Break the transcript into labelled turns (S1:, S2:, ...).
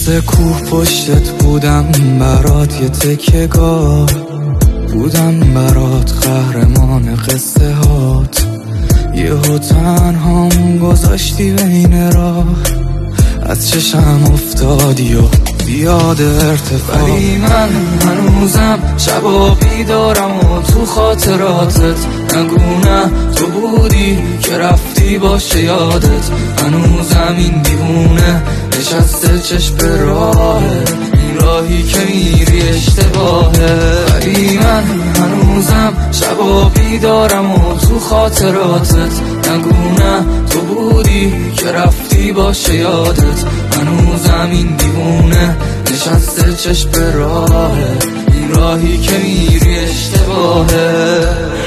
S1: مثل کوه پشتت بودم برات یه تکه گاه، بودم برات قهرمان قصه هات. یهو تنهام گذاشتی بین راه، از چشم افتادی و بیاد ارتفاع. ولی من هنوزم شبا بیدارم و تو خاطراتت. نگو نه تو بودی که رفتی باشه یادت. هنوزم این دیوونه نشسته چشم به راهه، این راهی که میری اشتباهه. ولی من هنوزم شبا بیدارم و تو خاطراتت. نگو نه تو بودی که رفتی باشه یادت. هنوزم این دیوونه نشسته چشم به راهه، این راهی که میری اشتباهه.